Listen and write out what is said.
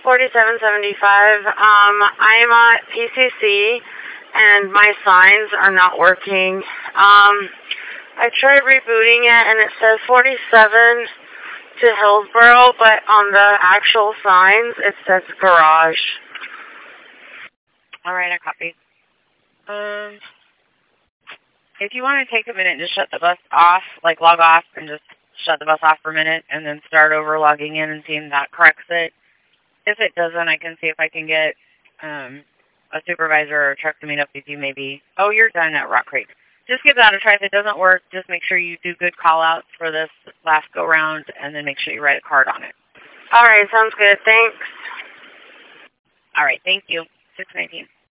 4775. I'm at PCC, and my signs are not working. I tried rebooting it, and it says 47 to Hillsboro, but on the actual signs, it says garage. All right, I copy. If you want to take a minute and just shut the bus off, like log off and just shut the bus off for a minute and then start over logging in and seeing that corrects it. If it doesn't, I can see if I can get a supervisor or a truck to meet up with you maybe. Oh, you're done at Rock Creek. Just give that a try. If it doesn't work, just make sure you do good call-outs for this last go-round and then make sure you write a card on it. All right, sounds good. Thanks. All right, thank you. 619.